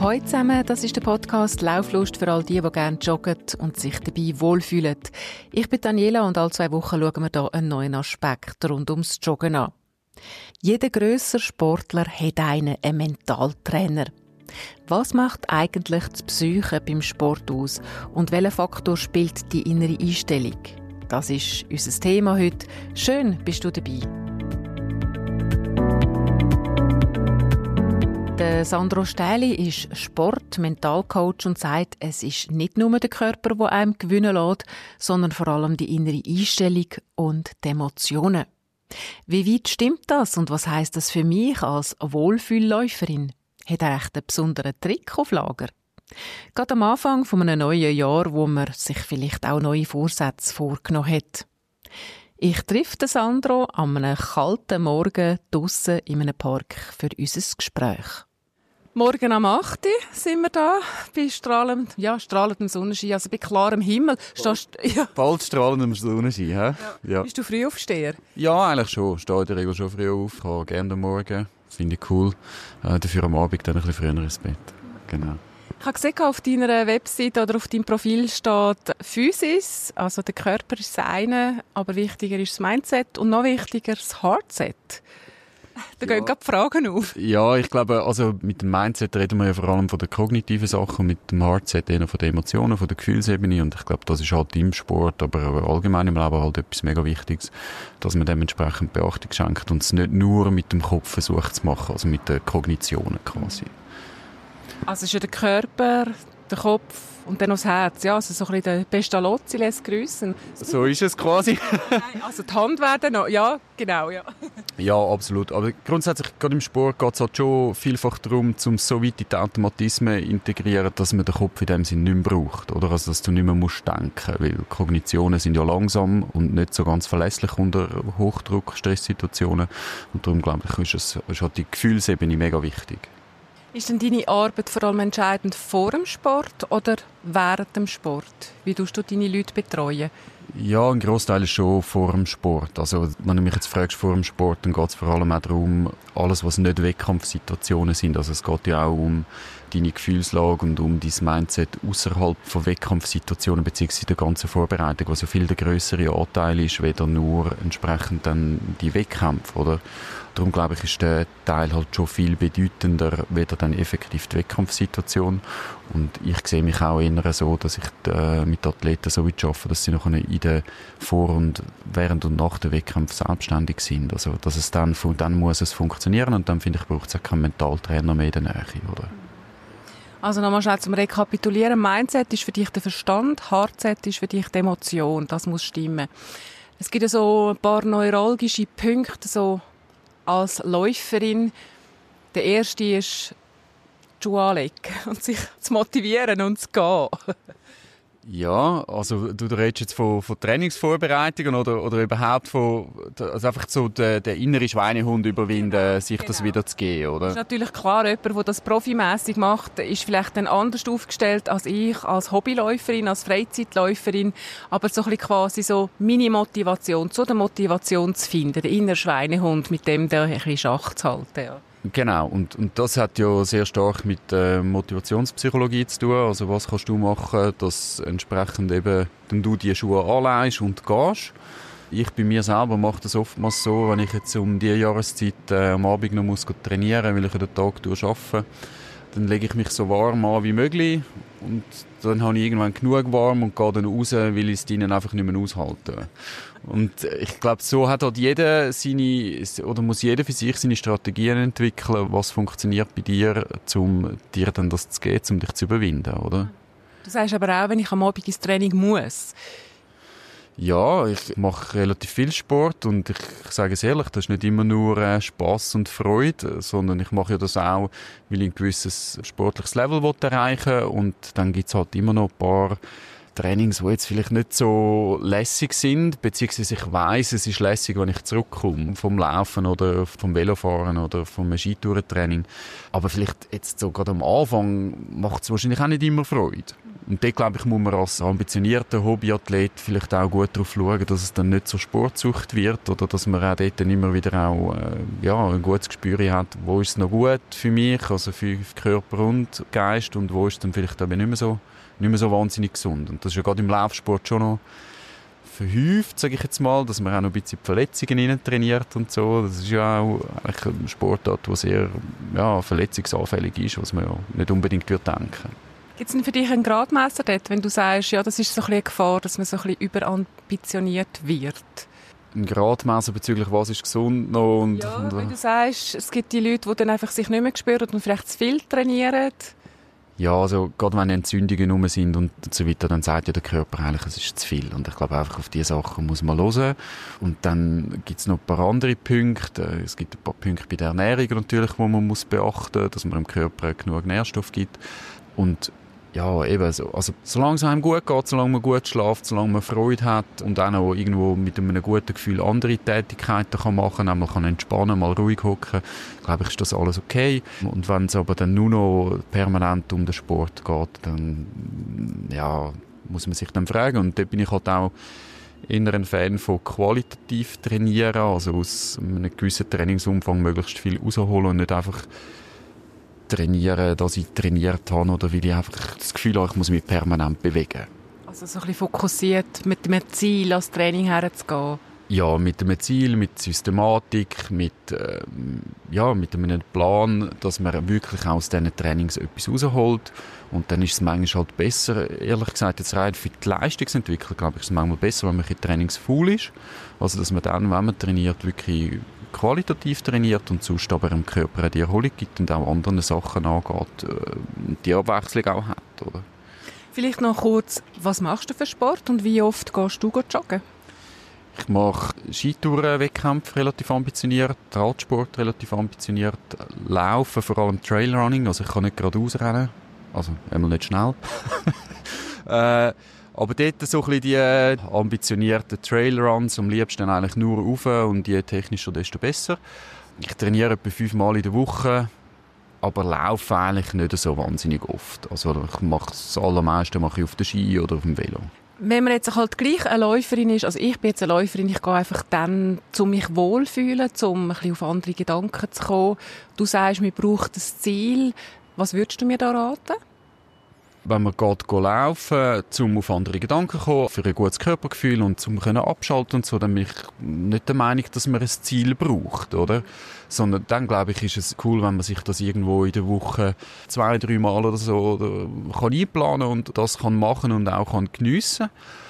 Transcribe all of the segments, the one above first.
Hallo zusammen, das ist der Podcast «Lauflust» für all die gerne joggen und sich dabei wohlfühlen. Ich bin Daniela und alle 2 Wochen schauen wir hier einen neuen Aspekt rund ums Joggen an. Jeder grössere Sportler hat einen Mentaltrainer. Was macht eigentlich die Psyche beim Sport aus und welcher Faktor spielt die innere Einstellung? Das ist unser Thema heute. Schön, bist du dabei. Der Sandro Stähli ist Sport-Mentalcoach und sagt, es ist nicht nur der Körper, der einem gewinnen lässt, sondern vor allem die innere Einstellung und die Emotionen. Wie weit stimmt das und was heisst das für mich als Wohlfühlläuferin? Hat er echt einen besonderen Trick auf Lager? Gerade am Anfang von einem neuen Jahr, wo man sich vielleicht auch neue Vorsätze vorgenommen hat. Ich treffe den Sandro an einem kalten Morgen draussen in einem Park für unser Gespräch. Morgen am 8. Uhr sind wir da, bei strahlendem Sonnenschein, also bei klarem Himmel. Bald strahlendem Sonnenschein, hä? Ja. Bist du Frühaufsteher? Ja, eigentlich schon. Ich stehe in der Regel schon früh auf. Ich habe gerne am Morgen. Finde ich cool. Dafür am Abend dann ein bisschen früher ins Bett. Genau. Ich habe gesehen, auf deiner Website oder auf deinem Profil steht Physis, also der Körper ist das eine, aber wichtiger ist das Mindset und noch wichtiger das Heartset. Da gehen gerade Fragen auf. Ja, ich glaube, also mit dem Mindset reden wir ja vor allem von den kognitiven Sachen und mit dem Heartset eher von den Emotionen, von der Gefühlsebene und ich glaube, das ist halt im Sport, aber auch allgemein im Leben halt etwas mega Wichtiges, dass man dementsprechend Beachtung schenkt und es nicht nur mit dem Kopf versucht zu machen, also mit den Kognitionen quasi. Also es ist ja der Körper, der Kopf und dann noch das Herz. Ja, also so ein bisschen der Pestalozzi lässt grüssen. So ist es quasi. Also die Hand werden noch, ja, genau, ja. Ja, absolut. Aber grundsätzlich, gerade im Sport geht es halt schon vielfach darum, um so weit in die Automatismen zu integrieren, dass man den Kopf in dem Sinne nicht mehr braucht. Oder? Also, dass du nicht mehr musst denken, weil Kognitionen sind ja langsam und nicht so ganz verlässlich unter Hochdruck, Stresssituationen. Und darum, glaube ich, ist halt die Gefühlsebene mega wichtig. Ist denn deine Arbeit vor allem entscheidend vor dem Sport oder während dem Sport? Wie tust du deine Leute betreuen? Ja, ein Grossteil ist schon vor dem Sport. Also, wenn du mich jetzt fragst vor dem Sport, dann geht es vor allem auch darum, alles, was nicht Wettkampfsituationen sind. Also, es geht ja auch um deine Gefühlslage und um dein Mindset außerhalb von Wettkampfsituationen beziehungsweise der ganzen Vorbereitung, was ja viel der grössere Anteil ist, weder nur entsprechend dann die Wettkämpfe, oder? Darum, glaube ich, ist der Teil halt schon viel bedeutender, weder dann effektiv die Wettkampfsituation. Und ich sehe mich auch eher so, dass ich mit Athleten so weit arbeite, dass sie noch in der Vor- und während und nach der Wettkampf selbstständig sind. Also, dass es dann muss es funktionieren und dann, finde ich, braucht es auch keinen Mentaltrainer mehr in der Nähe, oder? Also nochmal schnell zum Rekapitulieren. Mindset ist für dich der Verstand, Heartset ist für dich die Emotion. Das muss stimmen. Es gibt ja so ein paar neuralgische Punkte, so als Läuferin. Der erste ist die Schuhe anlegen und sich zu motivieren und zu gehen. Ja, also du redest jetzt von Trainingsvorbereitungen oder überhaupt also einfach so den inneren Schweinehund überwinden, sich das wieder zu geben, oder? Das ist natürlich klar, jemand, der das profimässig macht, ist vielleicht dann anders aufgestellt als ich, als Hobbyläuferin, als Freizeitläuferin, aber so ein bisschen quasi so meine Motivation, so eine Motivation zu finden, den inneren Schweinehund, mit dem da ein bisschen Schach zu halten, ja. Genau, und das hat ja sehr stark mit Motivationspsychologie zu tun. Also was kannst du machen, dass entsprechend eben du die Schuhe anlegst und gehst. Ich bei mir selber mache das oftmals so, wenn ich jetzt um diese Jahreszeit am Abend noch trainieren muss, weil ich den Tag arbeite, dann lege ich mich so warm an wie möglich und dann habe ich irgendwann genug warm und gehe dann raus, weil ich es drinnen einfach nicht mehr aushalten. Und ich glaube, so hat halt muss jeder für sich seine Strategien entwickeln, was funktioniert bei dir, um dir dann das zu geben, um dich zu überwinden, oder? Du sagst aber auch, wenn ich am Abend ins Training muss. Ja, ich mache relativ viel Sport und ich sage es ehrlich, das ist nicht immer nur Spass und Freude, sondern ich mache ja das auch, weil ich ein gewisses sportliches Level erreichen will und dann gibt es halt immer noch ein paar Trainings, die jetzt vielleicht nicht so lässig sind, beziehungsweise ich weiss, es ist lässig, wenn ich zurückkomme vom Laufen oder vom Velofahren oder vom Skitourentraining. Aber vielleicht jetzt so gerade am Anfang macht es wahrscheinlich auch nicht immer Freude. Und dort, glaube ich, muss man als ambitionierter Hobbyathlet vielleicht auch gut darauf schauen, dass es dann nicht so Sportsucht wird oder dass man auch dort dann immer wieder auch ein gutes Gespür hat, wo ist es noch gut für mich, also für Körper und Geist, und wo ist es dann vielleicht aber nicht mehr so wahnsinnig gesund. Und das ist ja gerade im Laufsport schon noch verhäuft, sage ich jetzt mal, dass man auch noch ein bisschen Verletzungen rein trainiert und so. Das ist ja auch eigentlich ein Sportart, der sehr verletzungsanfällig ist, was man ja nicht unbedingt denken. Gibt es denn für dich einen Gradmesser dort, wenn du sagst, ja, das ist so ein bisschen eine Gefahr, dass man so ein bisschen überambitioniert wird? Ein Gradmesser bezüglich was ist gesund noch? Und wenn du sagst, es gibt die Leute, die dann einfach sich nicht mehr spüren und vielleicht zu viel trainieren. Ja, also gerade wenn Entzündungen rum sind und so weiter, dann sagt ja der Körper eigentlich, es ist zu viel. Und ich glaube, einfach auf diese Sachen muss man hören. Und dann gibt es noch ein paar andere Punkte. Es gibt ein paar Punkte bei der Ernährung natürlich, die man muss beachten muss, dass man dem Körper genug Nährstoff gibt. Und ja, eben so. Also, solange es einem gut geht, solange man gut schläft, solange man Freude hat und auch noch irgendwo mit einem guten Gefühl andere Tätigkeiten kann machen kann, kann entspannen, mal ruhig hocken, glaube ich, ist das alles okay. Und wenn es aber dann nur noch permanent um den Sport geht, dann muss man sich dann fragen. Und da bin ich halt auch eher ein Fan von qualitativ trainieren, also aus einem gewissen Trainingsumfang möglichst viel rausholen und nicht einfach trainieren, dass ich trainiert habe oder weil ich einfach das Gefühl habe, ich muss mich permanent bewegen. Also so ein bisschen fokussiert mit einem Ziel ans Training herzugehen? Ja, mit einem Ziel, mit Systematik, mit einem Plan, dass man wirklich aus diesen Trainings etwas rausholt. Und dann ist es manchmal halt besser, ehrlich gesagt, jetzt rein für die Leistungsentwicklung, glaube ich, ist es manchmal besser, wenn man ein trainingsfaul ist. Also, dass man dann, wenn man trainiert, wirklich qualitativ trainiert und sonst aber im Körper die Erholung gibt und auch anderen Sachen angeht, die Abwechslung auch hat, oder? Vielleicht noch kurz, was machst du für Sport und wie oft gehst du joggen? Ich mache Skitourenwettkämpfe relativ ambitioniert, Radsport relativ ambitioniert, Laufen, vor allem Trailrunning, also ich kann nicht geradeaus rennen, also einmal nicht schnell. Aber dort so ein bisschen die ambitionierten Trailruns, am liebsten eigentlich nur rauf und je technischer, desto besser. Ich trainiere etwa 5 Mal in der Woche, aber laufe eigentlich nicht so wahnsinnig oft. Also ich mache das allermeiste mache ich auf der Ski oder auf dem Velo. Wenn man jetzt halt gleich eine Läuferin ist, also ich bin jetzt eine Läuferin, ich gehe einfach dann, um mich wohlfühlen, um ein bisschen auf andere Gedanken zu kommen. Du sagst, man braucht ein Ziel. Was würdest du mir da raten? Wenn man geht laufen, um auf andere Gedanken zu kommen, für ein gutes Körpergefühl und um abschalten und so, dann bin ich nicht der Meinung, dass man ein Ziel braucht, oder? Sondern dann, glaube ich, ist es cool, wenn man sich das irgendwo in der Woche 2-3 Mal oder so kann einplanen und das kann machen und auch kann geniessen.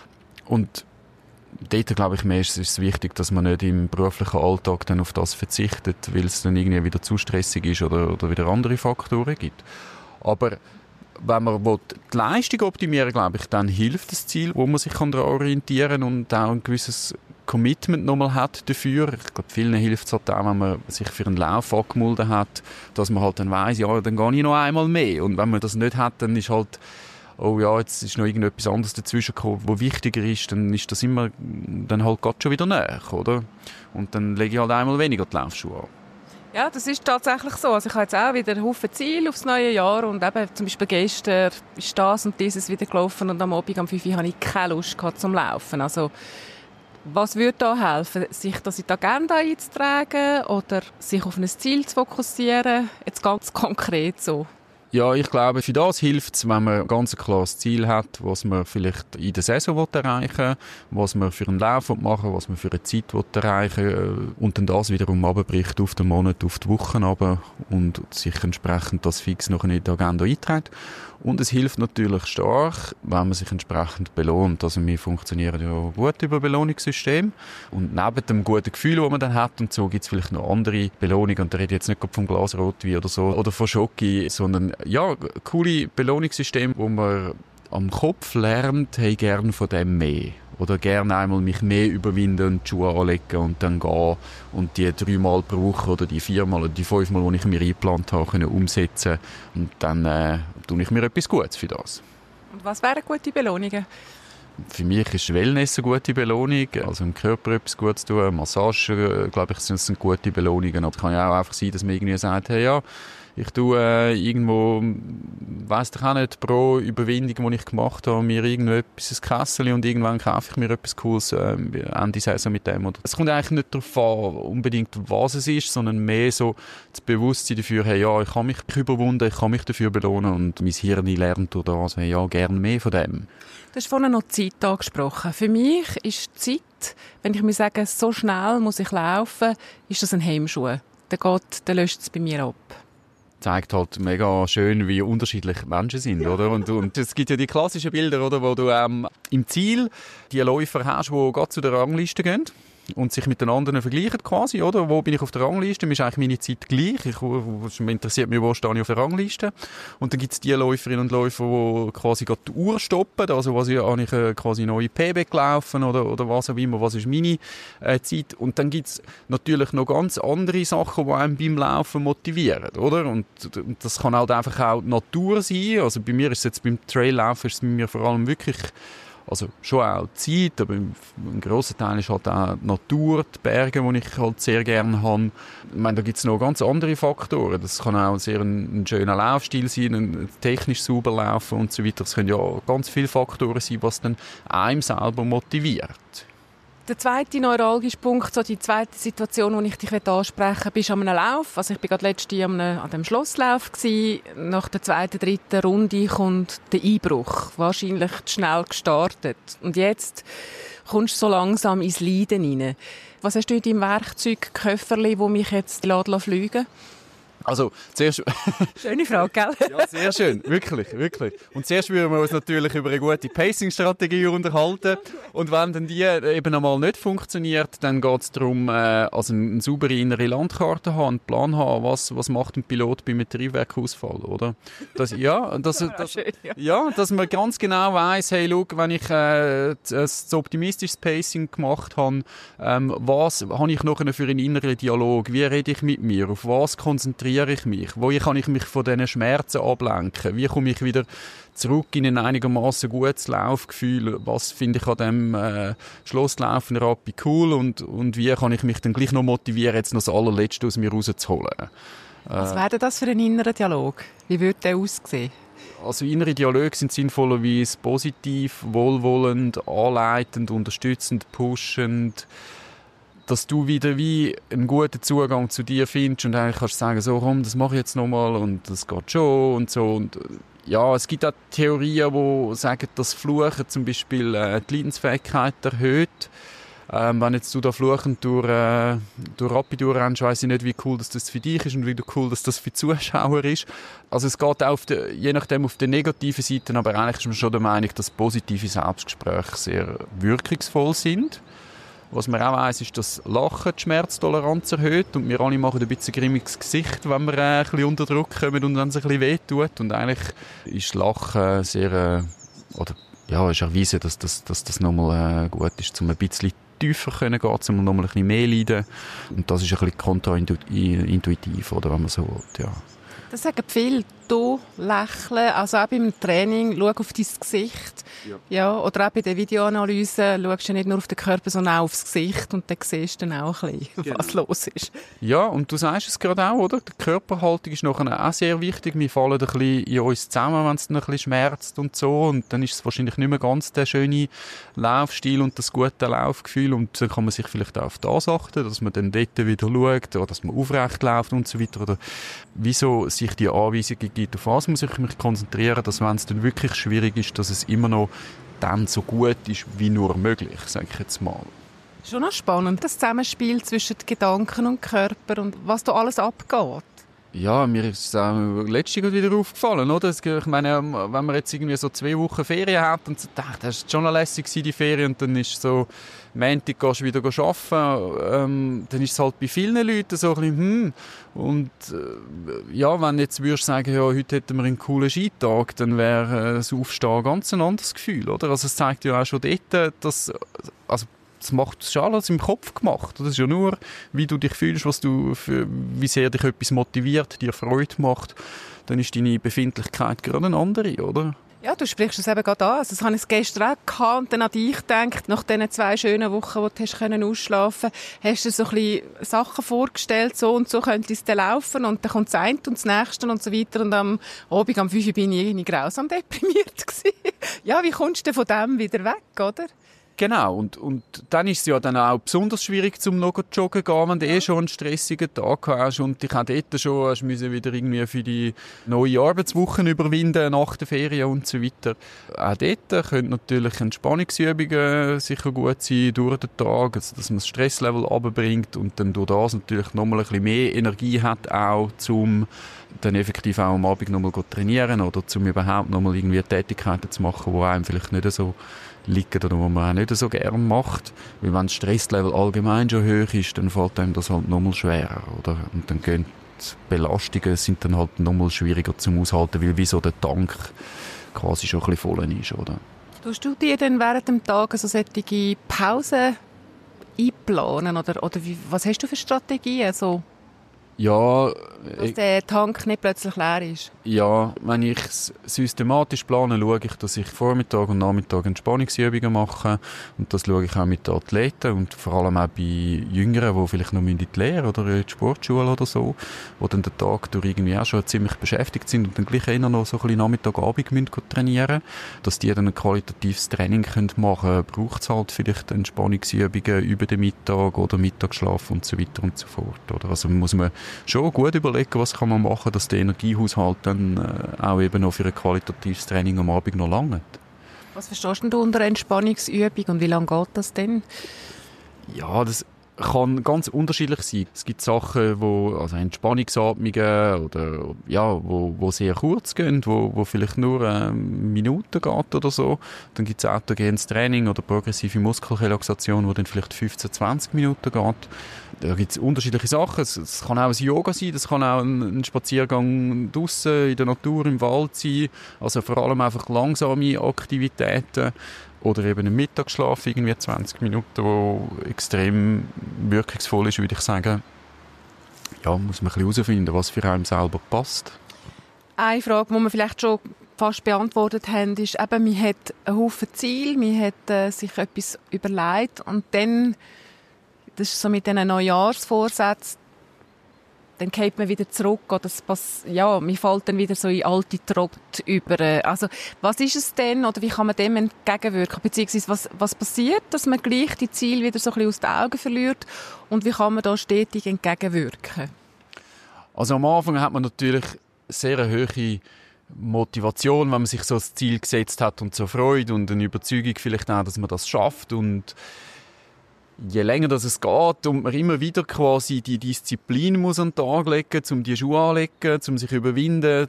Und dort, glaube ich, ist es wichtig, dass man nicht im beruflichen Alltag dann auf das verzichtet, weil es dann irgendwie wieder zu stressig ist oder wieder andere Faktoren gibt. Aber wenn man die Leistung optimieren will, glaube ich, dann hilft das Ziel, wo man sich daran orientieren kann und auch ein gewisses Commitment nochmal hat dafür. Ich glaube, vielen hilft es halt auch, wenn man sich für einen Lauf angemeldet hat, dass man halt dann weiss, ja, dann gehe ich noch einmal mehr. Und wenn man das nicht hat, dann ist halt, oh ja, jetzt ist noch irgendetwas anderes dazwischen gekommen, was wichtiger ist, dann ist das immer dann halt gerade schon wieder näher, oder? Und dann lege ich halt einmal weniger die Laufschuhe an. Ja, das ist tatsächlich so. Also ich habe jetzt auch wieder einen Haufen Ziele aufs neue Jahr und eben zum Beispiel gestern ist das und dieses wieder gelaufen und am Abend um 5 Uhr hatte ich keine Lust gehabt zum Laufen. Also was würde da helfen? Sich das in die Agenda einzutragen oder sich auf ein Ziel zu fokussieren? Jetzt ganz konkret so. Ja, ich glaube, für das hilft es, wenn man ein ganz klares Ziel hat, was man vielleicht in der Saison erreichen will, was man für einen Lauf machen will, was man für eine Zeit erreichen will und dann das wiederum runterbricht auf den Monat, auf die Wochen runter und sich entsprechend das fix noch in die Agenda einträgt. Und es hilft natürlich stark, wenn man sich entsprechend belohnt. Also wir funktionieren ja gut über Belohnungssystem. Und neben dem guten Gefühl, das man dann hat und so, gibt es vielleicht noch andere Belohnungen. Und da rede ich jetzt nicht vom Glas Rotwein oder so oder von Schoki, sondern ja, coole Belohnungssysteme, wo man am Kopf lernt, hey, gern von dem mehr. Oder gerne einmal mich mehr überwinden und die Schuhe anlegen und dann gehen und die 3 Mal pro Woche oder die 4 Mal oder die 5 Mal, die ich mir eingeplant habe, können umsetzen. Und dann tue ich mir etwas Gutes für das. Und was wären gute Belohnungen? Für mich ist Wellness eine gute Belohnung, also im Körper etwas Gutes tun, Massage, glaube ich, sind gute Belohnungen. Aber es kann ja auch einfach sein, dass man irgendwie sagt, hey, ja, ich tue irgendwo, weiss ich auch nicht, pro Überwindung, die ich gemacht habe, mir irgendetwas, ein Kessel und irgendwann kaufe ich mir etwas Cooles Ende Saison mit dem. Oder es kommt eigentlich nicht darauf an, unbedingt was es ist, sondern mehr so das Bewusstsein dafür, hey, ja, ich habe mich überwunden, ich kann mich dafür belohnen und mein Hirn lernt durch das, hey, ja, gerne mehr von dem. Du hast vorhin noch die Zeit angesprochen. Für mich ist die Zeit, wenn ich mir sage, so schnell muss ich laufen, ist das ein Hemmschuh. Dann löscht es bei mir ab. Zeigt halt mega schön, wie unterschiedlich Menschen sind, oder? Und es gibt ja die klassischen Bilder, oder, wo du im Ziel die Läufer hast, die gerade zu der Rangliste gehen und sich mit den anderen vergleichen quasi, oder? Wo bin ich auf der Rangliste? Mir ist eigentlich meine Zeit gleich. Es interessiert mich, wo stehe ich auf der Rangliste. Und dann gibt es die Läuferinnen und Läufer, die quasi gerade die Uhr stoppen. Also habe ich quasi neue PB gelaufen oder was auch immer. Was ist meine Zeit? Und dann gibt es natürlich noch ganz andere Sachen, die einem beim Laufen motivieren, oder? Und das kann halt einfach auch die Natur sein. Also bei mir ist es jetzt beim Traillaufen ist es bei mir vor allem wirklich, also schon auch die Zeit, aber ein grosser Teil ist halt auch die Natur, die Berge, die ich halt sehr gerne habe. Ich meine, da gibt es noch ganz andere Faktoren. Das kann auch sehr ein schöner Laufstil sein, ein technisch sauber laufen und so weiter. Das können ja ganz viele Faktoren sein, was dann einem selber motiviert. Der zweite neuralgische Punkt, so die zweite Situation, die ich dich ansprechen möchte, bist an einem Lauf. Also ich war gerade letztes Jahr an dem Schlosslauf gewesen. Nach der zweiten, dritten Runde kommt der Einbruch. Wahrscheinlich zu schnell gestartet. Und jetzt kommst du so langsam ins Leiden hinein. Was hast du in deinem Werkzeugköfferli, das mich jetzt fliegen lässt? Also, zuerst... Schöne Frage, gell? Ja, sehr schön. Wirklich, wirklich. Und zuerst würden wir uns natürlich über eine gute Pacing-Strategie unterhalten. Und wenn dann die eben einmal nicht funktioniert, dann geht es darum, also eine saubere innere Landkarte haben, einen Plan haben, was macht ein Pilot bei einem Triebwerkausfall, oder? Dass man ganz genau weiss, hey, schau, wenn ich ein optimistisches Pacing gemacht habe, was habe ich noch für einen inneren Dialog? Wie rede ich mit mir? Auf was konzentriere ich mich? Wo kann ich mich von diesen Schmerzen ablenken? Wie komme ich wieder zurück in ein einigermaßen gutes Laufgefühl? Was finde ich an dem Schlosslaufen Rappi cool? Und wie kann ich mich dann gleich noch motivieren, jetzt noch das Allerletzte aus mir rauszuholen? Was wäre das für ein innerer Dialog? Wie würde der aussehen? Also innere Dialoge sind sinnvollerweise positiv, wohlwollend, anleitend, unterstützend, pushend, dass du wieder wie einen guten Zugang zu dir findest und eigentlich kannst sagen, so komm, das mache ich jetzt nochmal und das geht schon und so. Und ja, es gibt auch Theorien, die sagen, dass Fluchen zum Beispiel die Leidensfähigkeit erhöht. Wenn jetzt du da fluchend durch Rappi durchrennst, weiss ich nicht, wie cool das für dich ist und wie cool das für die Zuschauer ist. Also es geht auch je nachdem auf der negativen Seite, aber eigentlich ist man schon der Meinung, dass positive Selbstgespräche sehr wirkungsvoll sind. Was man auch weiss, ist, dass Lachen die Schmerztoleranz erhöht und wir alle machen ein bisschen grimmiges Gesicht, wenn wir ein bisschen unter Druck kommen und wenn es ein bisschen wehtut. Und eigentlich ist Lachen sehr, ist erwiesen, dass das nochmal gut ist, um ein bisschen tiefer gehen zu gehen, um nochmal ein bisschen mehr leiden. Und das ist ein bisschen kontraintuitiv, oder, wenn man so will, ja. Das sagen viele, du lächeln, also auch beim Training, schau auf dein Gesicht. Ja, oder auch bei der Videoanalyse schaust du nicht nur auf den Körper, sondern auch aufs Gesicht und dann siehst du dann auch ein bisschen, was los ist. Ja, und du sagst es gerade auch, oder? Die Körperhaltung ist nachher auch sehr wichtig. Wir fallen ein bisschen in uns zusammen, wenn es dann ein bisschen schmerzt und so. Und dann ist es wahrscheinlich nicht mehr ganz der schöne Laufstil und das gute Laufgefühl. Und dann kann man sich vielleicht auch auf das achten, dass man dann dort wieder schaut oder dass man aufrecht läuft und so weiter. Oder wieso sich die Anweisungen gibt, auf was muss ich mich konzentrieren, dass wenn es dann wirklich schwierig ist, dass es immer noch dann so gut ist wie nur möglich, sage ich jetzt mal. Schon noch spannend, das Zusammenspiel zwischen Gedanken und Körper und was da alles abgeht. Ja, mir ist es auch letztens wieder aufgefallen, oder? Ich meine, wenn man jetzt irgendwie so 2 Wochen Ferien hat und so dachte, das war schon noch lässig die Ferien und dann ist so, Montag gehst du wieder arbeiten, dann ist es halt bei vielen Leuten so ein bisschen, und ja, wenn jetzt würdest sagen, ja, heute hätten wir einen coolen Skitag, dann wäre das Aufstehen ganz ein anderes Gefühl, oder? Also es zeigt ja auch schon dort, dass, also das ist alles im Kopf gemacht. Das ist ja nur, wie du dich fühlst, wie sehr dich etwas motiviert, dir Freude macht. Dann ist deine Befindlichkeit gerade eine andere, oder? Ja, du sprichst es eben gerade an. Also, das habe ich gestern auch gehabt und dann an dich gedacht. Nach diesen 2 schönen Wochen, wo du ausschlafen konntest, hast du so ein bisschen Sachen vorgestellt, so und so könnte es dann laufen und dann kommt das eine und das nächste und so weiter. Und am Abend, am 5 Uhr, bin ich irgendwie grausam deprimiert gewesen. Ja, wie kommst du denn von dem wieder weg, oder? Genau, und dann ist es ja dann auch besonders schwierig, zum noch joggen gehen, wenn du schon einen stressigen Tag hast und dich auch dort schon hast müssen wieder irgendwie für die neue Arbeitswochen überwinden nach der Ferien und so weiter. Auch dort können natürlich Entspannungsübungen sicher gut sein durch den Tag, also dass man das Stresslevel runterbringt und dann durch das natürlich nochmal ein bisschen mehr Energie hat, auch zum dann effektiv auch am Abend nochmal trainieren oder zum überhaupt nochmal irgendwie Tätigkeiten zu machen, die einem vielleicht nicht so liegen oder wo man auch nicht so gerne macht. Weil wenn das Stresslevel allgemein schon hoch ist, dann fällt einem das halt nochmal schwerer, oder? Und dann gehen die Belastungen sind dann halt nochmal schwieriger zum Aushalten, weil wie so der Tank quasi schon ein bisschen voll ist, oder? Tust du dir dann während dem Tag so solche Pausen einplanen oder was hast du für Strategien? Also, ja, dass der Tank nicht plötzlich leer ist? Ja, wenn ich es systematisch plane, schaue ich, dass ich Vormittag und Nachmittag Entspannungsübungen mache. Und das schaue ich auch mit den Athleten und vor allem auch bei Jüngeren, die vielleicht noch in die Lehre oder in die Sportschule oder so, die dann den Tag durch irgendwie auch schon ziemlich beschäftigt sind und dann gleich eher noch so ein bisschen Nachmittag-Abend müssen trainieren. Dass die dann ein qualitatives Training machen können, braucht es halt vielleicht Entspannungsübungen über den Mittag oder Mittagsschlaf und so weiter und so fort. Oder? Also muss man schon gut überlegen, was kann man machen, dass der Energiehaushalt dann auch eben noch für ein qualitatives Training am Abend noch langt. Was verstehst du unter Entspannungsübung und wie lange geht das denn? Ja, das kann ganz unterschiedlich sein. Es gibt Sachen, also Entspannungsatmungen oder wo sehr kurz gehen, wo vielleicht nur Minuten geht oder so. Dann gibt es autogenes Training oder progressive Muskelrelaxation, wo dann vielleicht 15-20 Minuten geht. Da gibt es unterschiedliche Sachen. Es kann auch ein Yoga sein, das kann auch ein Spaziergang draussen in der Natur, im Wald sein. Also vor allem einfach langsame Aktivitäten. Oder eben ein Mittagsschlaf, irgendwie 20 Minuten, wo extrem wirkungsvoll ist, würde ich sagen. Ja, muss man ein bisschen herausfinden, was für einen selber passt. Eine Frage, die wir vielleicht schon fast beantwortet haben, ist eben, man hat einen Haufen Ziele, man hat sich etwas überlegt und dann, das ist so mit diesen Neujahrsvorsätzen, dann geht man wieder zurück oder man fällt dann wieder so in alte Trott über. Also, was ist es denn oder wie kann man dem entgegenwirken? Beziehungsweise, was passiert, dass man gleich die Ziele wieder so ein bisschen aus den Augen verliert und wie kann man da stetig entgegenwirken? Also am Anfang hat man natürlich sehr eine hohe Motivation, wenn man sich so das Ziel gesetzt hat und so Freude und eine Überzeugung vielleicht auch, dass man das schafft und je länger das es geht und man immer wieder quasi die Disziplin muss an den Tag legen, um die Schuhe anlegen, um sich überwinden,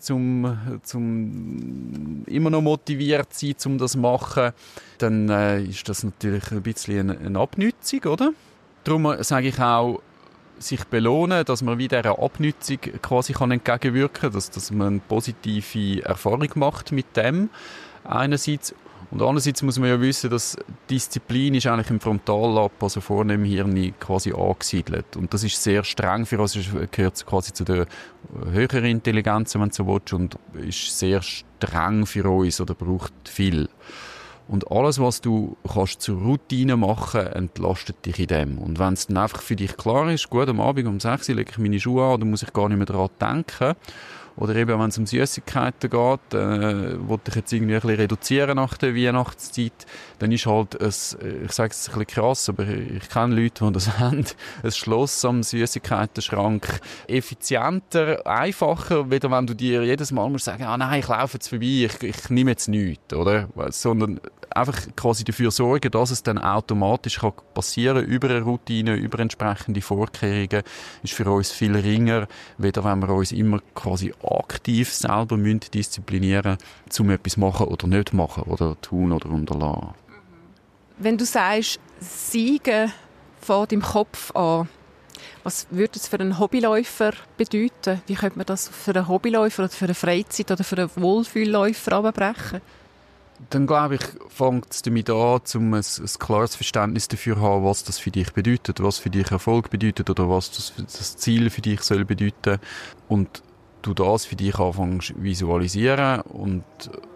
um immer noch motiviert zu sein, um das zu machen, dann ist das natürlich ein bisschen eine Abnützung, oder? Darum sage ich auch, sich belohnen, dass man wieder einer Abnützung quasi entgegenwirken kann, dass man eine positive Erfahrung macht mit dem einerseits. Und andererseits muss man ja wissen, dass Disziplin ist eigentlich im Frontallapp, also vorne im Hirn, quasi angesiedelt. Und das ist sehr streng für uns, es gehört quasi zu der höheren Intelligenz, wenn du so willst, und ist sehr streng für uns oder braucht viel. Und alles, was du kannst zur Routine machen, entlastet dich in dem. Und wenn es dann einfach für dich klar ist, gut, am Abend um 6 Uhr lege ich meine Schuhe an, dann muss ich gar nicht mehr daran denken. Oder eben, wenn es um Süßigkeiten geht, wollte ich jetzt irgendwie ein bisschen reduzieren nach der Weihnachtszeit, dann ist halt ich sage es ein bisschen krass, aber ich kenne Leute, die das haben, ein Schloss am Süßigkeitenschrank effizienter, einfacher, weder wenn du dir jedes Mal musst sagen, nein, ich laufe jetzt vorbei, ich nehme jetzt nichts, oder? Sondern einfach quasi dafür sorgen, dass es dann automatisch passieren kann, über eine Routine, über entsprechende Vorkehrungen, ist für uns viel ringer, weder wenn wir uns immer quasi aktiv selber disziplinieren müssen, um etwas machen oder nicht machen oder tun oder unterlassen. Wenn du sagst, Siegen von deinem Kopf an, was würde das für einen Hobbyläufer bedeuten? Wie könnte man das für einen Hobbyläufer oder für eine Freizeit oder für einen Wohlfühlläufer abbrechen? Dann glaube ich, fängt es damit an, um ein klares Verständnis dafür zu haben, was das für dich bedeutet, was für dich Erfolg bedeutet oder was das Ziel für dich soll bedeuten. Und du das für dich anfängst visualisieren und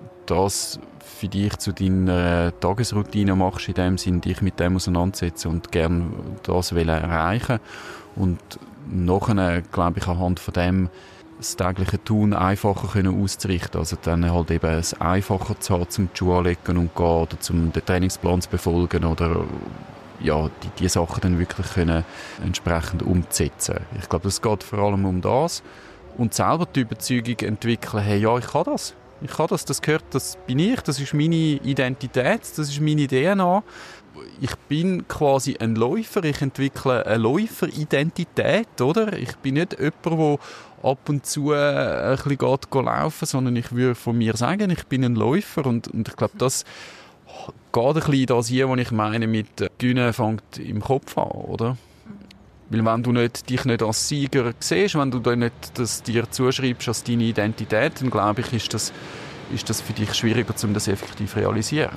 das für dich zu deiner Tagesroutine machst, in dem Sinn, dich mit dem auseinandersetzen und gerne das erreichen. Und nachher, glaube ich, anhand von dem das tägliche Tun einfacher können auszurichten. Also dann halt eben es einfacher zu haben, zum Schuh anlegen und gehen oder zum den Trainingsplan zu befolgen oder ja, die Sachen dann wirklich können entsprechend umzusetzen. Ich glaube, es geht vor allem um das. Und selber die Überzeugung entwickeln, hey, ja, ich kann das, das gehört, das bin ich, das ist meine Identität, das ist meine DNA. Ich bin quasi ein Läufer, ich entwickle eine Läuferidentität, oder? Ich bin nicht jemand, der ab und zu ein bisschen laufen geht, sondern ich würde von mir sagen, ich bin ein Läufer und ich glaube, das geht ein bisschen das hier, was ich meine mit Gewinnen fängt im Kopf an, oder? Weil wenn du dich nicht als Sieger siehst, wenn du nicht das dir zuschreibst als deine Identität, dann glaube ich, ist das für dich schwieriger, um das effektiv zu realisieren.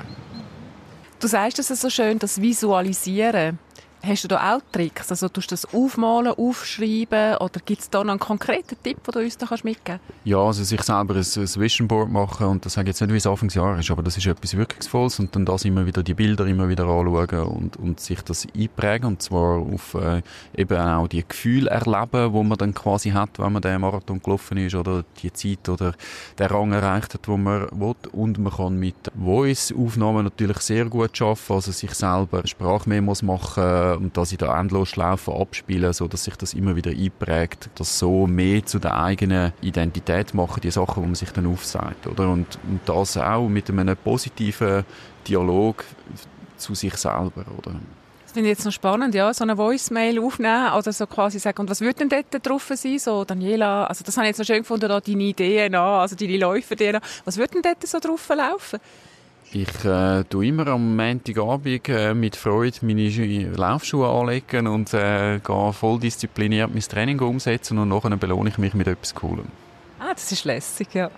Du sagst es so schön, das Visualisieren. Hast du da auch Tricks? Also tust du das aufmalen, aufschreiben oder gibt es da noch einen konkreten Tipp, den du uns da mitgeben kannst? Ja, also sich selber ein Vision Board machen und das sage ich jetzt nicht, wie es Anfangsjahr ist, aber das ist etwas Wirkungsvolles und dann das immer wieder die Bilder immer wieder anschauen und sich das einprägen und zwar auf eben auch die Gefühle erleben, die man dann quasi hat, wenn man den Marathon gelaufen ist oder die Zeit oder den Rang erreicht hat, den man will. Und man kann mit Voice-Aufnahmen natürlich sehr gut arbeiten, also sich selber Sprachmemos machen und das in der Endlosschlaufe abspielen, so dass sich das immer wieder einprägt, das so mehr zu der eigenen Identität machen, die Sachen, die man sich dann aufsagt, oder? Und das auch mit einem positiven Dialog zu sich selber, oder? Das finde ich jetzt noch spannend, ja, so eine Voicemail aufnehmen oder so quasi sagen, und was würde denn dort drauf sein, so Daniela, also das habe ich jetzt noch schön gefunden, da deine Ideen an, also deine Läufer-DNA, was würde denn dort so drauf laufen? Ich tue immer am Montagabend mit Freude meine Laufschuhe anlegen und gehe voll diszipliniert mein Training umsetzen und nachher belohne ich mich mit etwas Coolem. Ah, das ist lässig, ja.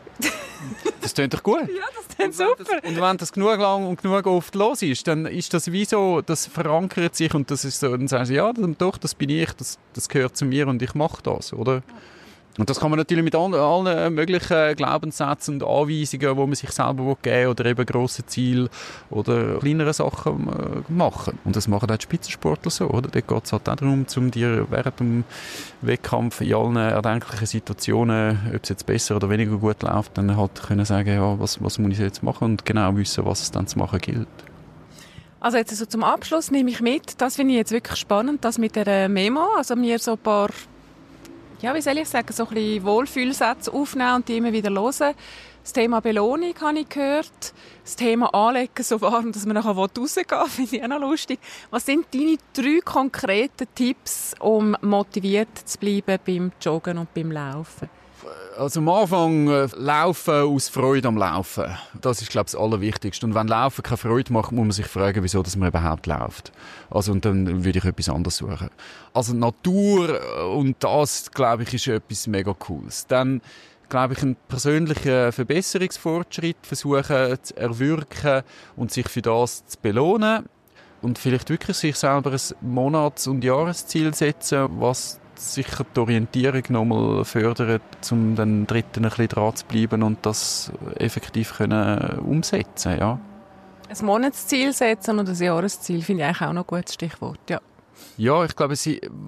Das klingt doch gut. Ja, das klingt super. Und wenn das genug lang und genug oft los ist, dann ist das wie so, das verankert sich und das ist so, dann sagst du, ja, doch, das bin ich, das gehört zu mir und ich mache das, oder? Und das kann man natürlich mit allen möglichen Glaubenssätzen und Anweisungen, die man sich selber geben will, oder eben grosse Ziele oder kleinere Sachen machen. Und das machen auch die Spitzensportler so, oder? Dort geht es halt auch darum, um dir während dem Wettkampf in allen erdenklichen Situationen, ob es jetzt besser oder weniger gut läuft, dann halt können sagen, ja, was muss ich jetzt machen und genau wissen, was es dann zu machen gilt. Also jetzt so zum Abschluss nehme ich mit, das finde ich jetzt wirklich spannend, das mit der Memo, also mir so ein paar, ja, wie soll ich sagen, so ein bisschen Wohlfühlsätze aufnehmen und die immer wieder hören. Das Thema Belohnung habe ich gehört. Das Thema Anlegen so warm, dass man nachher rausgehen will, finde ich auch noch lustig. Was sind deine 3 konkreten Tipps, um motiviert zu bleiben beim Joggen und beim Laufen? Also am Anfang Laufen aus Freude am Laufen. Das ist, glaube ich, das Allerwichtigste. Und wenn Laufen keine Freude macht, muss man sich fragen, wieso dass man überhaupt läuft. Also, und dann würde ich etwas anderes suchen. Also Natur und das, glaube ich, ist etwas mega Cooles. Dann, glaube ich, einen persönlichen Verbesserungsfortschritt versuchen zu erwirken und sich für das zu belohnen. Und vielleicht wirklich sich selber ein Monats- und Jahresziel setzen, was sicher die Orientierung nochmal fördert, um den Dritten ein bisschen dran zu bleiben und das effektiv können umsetzen, ja. Ein Monatsziel setzen und ein Jahresziel finde ich eigentlich auch noch ein gutes Stichwort, ja. Ja, ich glaube,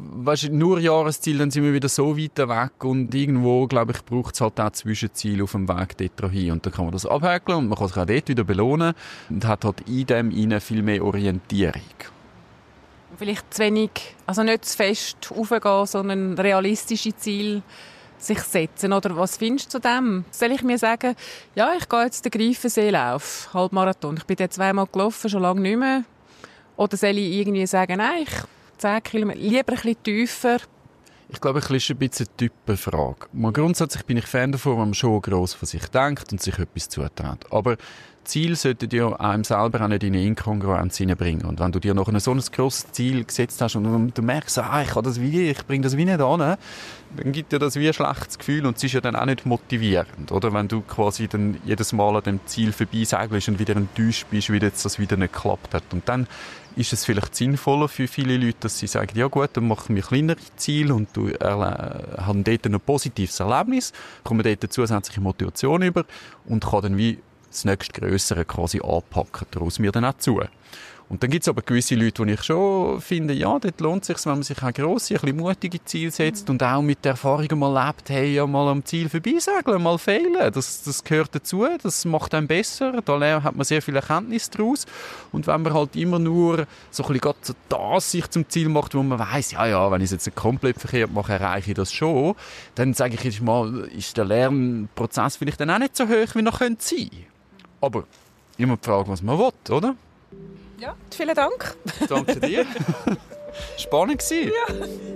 nur Jahresziel, dann sind wir wieder so weit weg und irgendwo, glaube ich, braucht es halt auch Zwischenziele auf dem Weg dort hin und dann kann man das abhäkeln und man kann sich auch dort wieder belohnen und hat halt in dem rein viel mehr Orientierung. Vielleicht zu wenig, also nicht zu fest raufgehen, sondern realistische Ziele sich setzen. Oder was findest du zu dem? Soll ich mir sagen, ja, ich gehe jetzt den Greifenseelauf, Halbmarathon. Ich bin jetzt 2-mal gelaufen, schon lange nicht mehr. Oder soll ich irgendwie sagen, nein, 10 Kilometer, lieber ein bisschen tiefer? Ich glaube, es ist ein bisschen eine Typenfrage. Grundsätzlich bin ich Fan davon, wenn man schon gross von sich denkt und sich etwas zutraut. Aber Ziele sollten ja einem selber auch nicht in eine Inkongruenz hineinbringen. Und wenn du dir noch so ein grosses Ziel gesetzt hast und du merkst, ich bringe das wie nicht an, dann gibt dir das wie ein schlechtes Gefühl und es ist ja dann auch nicht motivierend, oder? Wenn du quasi dann jedes Mal an dem Ziel vorbeisegelst und wieder enttäuscht bist, wie jetzt das wieder nicht geklappt hat. Und dann ist es vielleicht sinnvoller für viele Leute, dass sie sagen, ja gut, dann machen wir kleinere Ziele und du haben dort ein positives Erlebnis, kommen dort zusätzliche Motivation über und kann dann wie das nächste Grössere quasi anpacken, daraus mir dann auch zu. Und dann gibt es aber gewisse Leute, die ich schon finde, ja, dort lohnt es sich, wenn man sich auch grosse, ein bisschen mutige Ziele setzt und auch mit der Erfahrung mal lebt, hey, ja, mal am Ziel vorbeisegeln, mal fehlen, das gehört dazu, das macht einen besser, da hat man sehr viel Erkenntnis daraus. Und wenn man halt immer nur so ein bisschen das sich zum Ziel macht, wo man weiss, ja, wenn ich es jetzt komplett verkehrt mache, erreiche ich das schon, dann sage ich jetzt mal, ist der Lernprozess vielleicht dann auch nicht so hoch, wie er könnte sein. Aber immer die Frage, was man will, oder? Ja, vielen Dank. Danke dir. Spannend gewesen. Ja.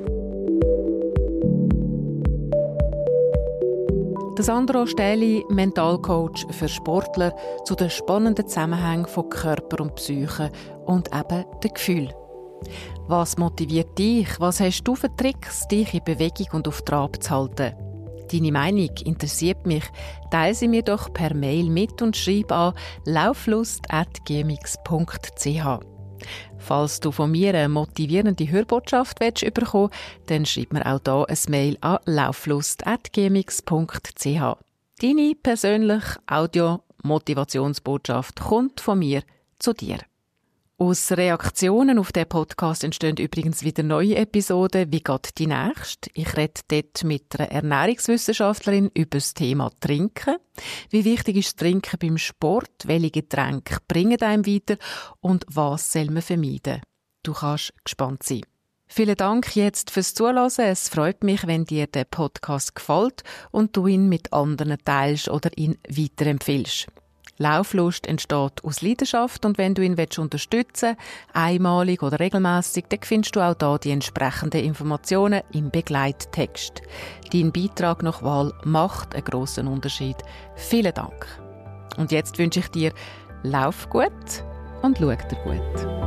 Der Sandro Stähli, Mentalcoach für Sportler, zu den spannenden Zusammenhängen von Körper und Psyche und eben den Gefühlen. Was motiviert dich? Was hast du für Tricks, dich in Bewegung und auf Trab zu halten? Deine Meinung interessiert mich. Teile sie mir doch per Mail mit und schreib an lauflust@gmx.ch. Falls du von mir eine motivierende Hörbotschaft bekommen willst, dann schreib mir auch hier ein Mail an lauflust@gmx.ch. Deine persönliche Audio-Motivationsbotschaft kommt von mir zu dir. Aus Reaktionen auf den Podcast entstehen übrigens wieder neue Episoden. Wie geht die nächste? Ich rede dort mit einer Ernährungswissenschaftlerin über das Thema Trinken. Wie wichtig ist das Trinken beim Sport? Welche Getränke bringen einem weiter? Und was soll man vermeiden? Du kannst gespannt sein. Vielen Dank jetzt fürs Zuhören. Es freut mich, wenn dir der Podcast gefällt und du ihn mit anderen teilst oder ihn weiterempfiehlst. Lauflust entsteht aus Leidenschaft und wenn du ihn unterstützen willst, einmalig oder regelmäßig, dann findest du auch hier die entsprechenden Informationen im Begleittext. Dein Beitrag nach Wahl macht einen grossen Unterschied. Vielen Dank. Und jetzt wünsche ich dir, lauf gut und schau dir gut.